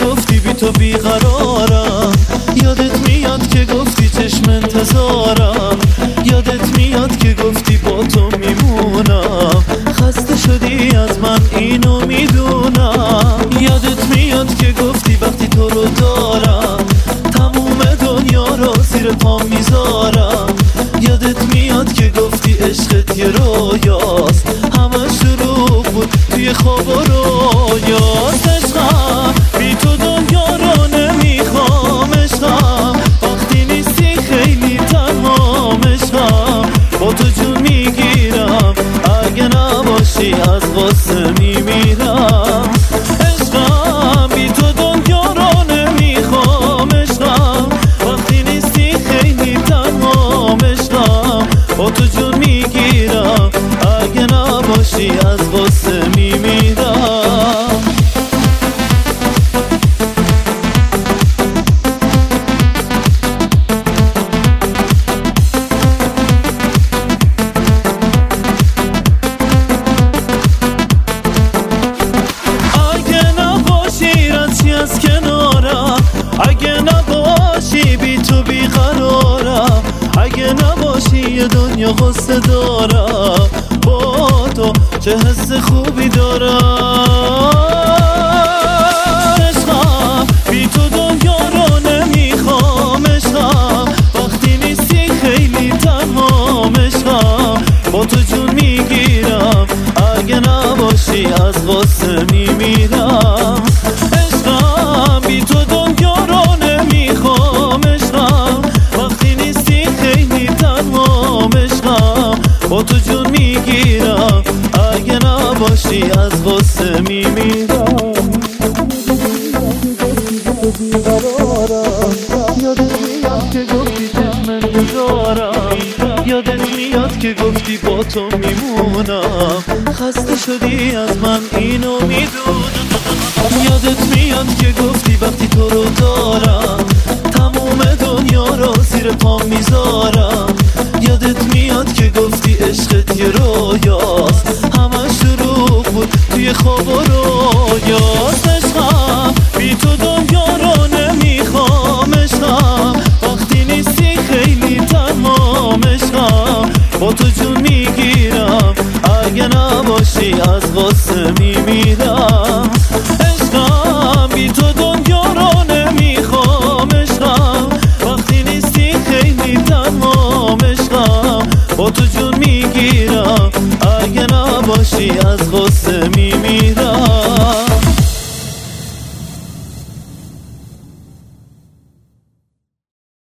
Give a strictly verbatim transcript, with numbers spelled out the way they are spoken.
گفتی بی تو بیقرارم، یادت میاد که گفتی چشم انتظارم، یادت میاد که گفتی با تو میمونم، خسته شدی از من اینو میدونم، یادت میاد که گفتی وقتی تو رو دارم تموم دنیا رو زیر پام میذارم، یادت میاد که گفتی عشقت یه رویاست، همه شروع بود توی خواب و رویاست. عشقم بی تو دنیا رو نمیخوام، عشقم وقتی نیستی خیلی تنهام، عشقم با تو جون میگیرم اگه نباشی از غصه میمیرم، عشقم بی تو دنیا رو نمیخوام، عشقم وقتی نیستی خیلی تنهام، عشقم با تو جون میگیرم اگه نباشی از غصه میمیرم. از کنارم اگه نباشی بی تو بیقرارم، اگه نباشی یه دنیا غصه دارم، با تو چه حس خوبی دارم، عشقم بی تو دنیا رو نمیخوام، عشقم وقتی نیستی خیلی تنهام، عشقم با تو جون میگیرم اگه نباشی از غصه میمیرم، بی تو دنیا رو نمیخوام، عشقم وقتی نیستی خیلی تنهام، عشقم با تو جون میگیرم اگه نباشی از غصه میمیرم. یادت میاد که گفتی چشم انتظارم، یادت میاد که گفتی با تو میمونم، خسته شدی از من اینو میدونم، یادت میاد که گفتی وقتی تو رو دارم تموم دنیا رو زیر پام میذارم، یادت میاد که گفتی عشقت یه رویاست، همه شروع بود توی خواب و رویاست. عشقم بی تو دنیا رو نمیخوام، عشقم وقتی نیستی خیلی تنهام، عشقم با تو جون میگیرم اگه نباشی از غصه میمیرم، عشقم بی تو دنیا رو نمیخوام، عشقم وقتی نیستی خیلی تنهام، عشقم با تو جون میگیرم اگه نباشی از غصه میمیرم.